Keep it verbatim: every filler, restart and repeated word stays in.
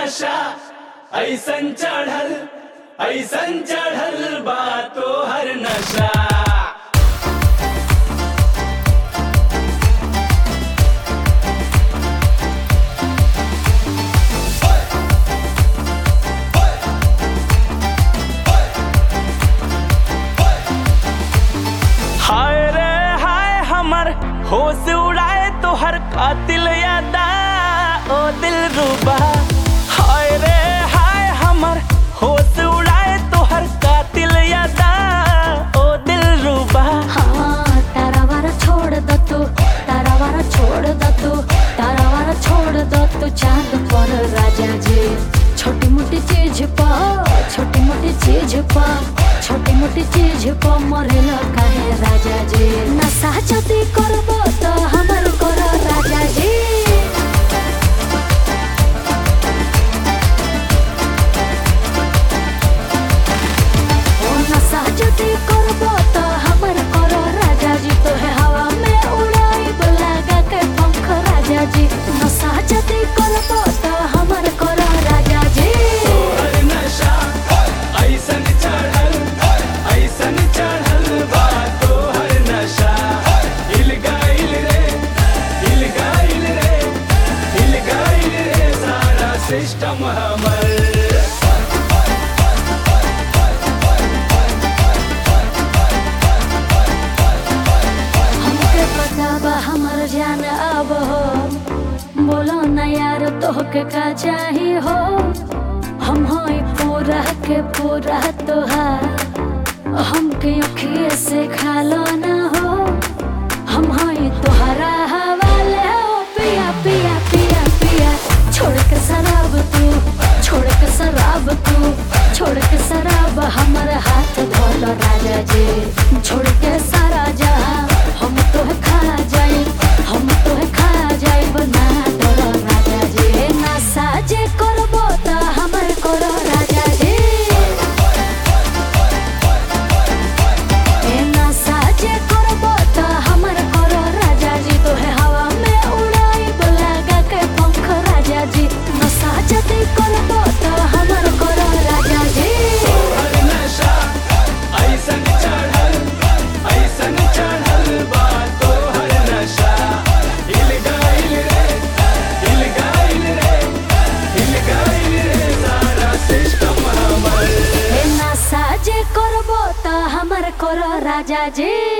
नशा ऐसन चढ़ल ऐसन चढ़ल बा तोहर नशा। हाय रे हाय हमर होश उड़ाए तोहर कातिल यादा ओ दिल रुबा। हाय रे हाय हमर होश उड़ाए तोहर कातिल यादा ओ दिल रुबा। हाँ तारा वारा छोड़ दो तू, तारा वारा छोड़ दो तू, तारा वारा छोड़ दो तू चांद पर राजा जी। छोटी मोटी चीज पर, छोटी मोटी चीज पर, छोटी मोटी चीज पर मरेला काहे राजा जी। नशा जदी करबो तो हमर करो राजा जी। ओ नशा जदी करबो तो हमर करो राजा जी। तो है हवा में उड़ाई लगा के पंख राजा जी। नशा जदी करबो तो हमर करो राजा जी। तोहर नशा ऐसन चढ़ल ऐसन चढ़ल बा तोहर नशा। हिल गइल रे हिल गइल रे हिल गइल रे सारा सिस्टम हमर। हमके पता बा हमर जान अब हो, बोलो ना यार तोहके का चाही हो। हम होई पूरा के पूरा तोहार, हमके अखिए से खालो ना हो। हम होई तोहरा हवाले हो पिया पिया पिया पिया। छोड़ के शराब तू, छोड़ के शराब तू, छोड़ के शराब हमर हाथ धोलो राजा जी। छोड़ के सारा जहां हम तोहे खा जाए, हम तोहे खा जाए बना तोरो राजा जी। नशा जे करबो त हमर करो राजा जी। ए नशा जे करबो त हमर करो राजा जी। तोहे हवा में उड़ाई लगा के पंख राजा जी। नशा जदी करबो त हमर करो राजा जी। तोहर नशा ऐसन चढ़ल ऐसन चढ़ल बा तोहर नशा। हिल गइल रे हिल गइल रे हिल गइल रे सारा सिस्टम हमर। ए नशा जे करबो त हमर करो राजा जी।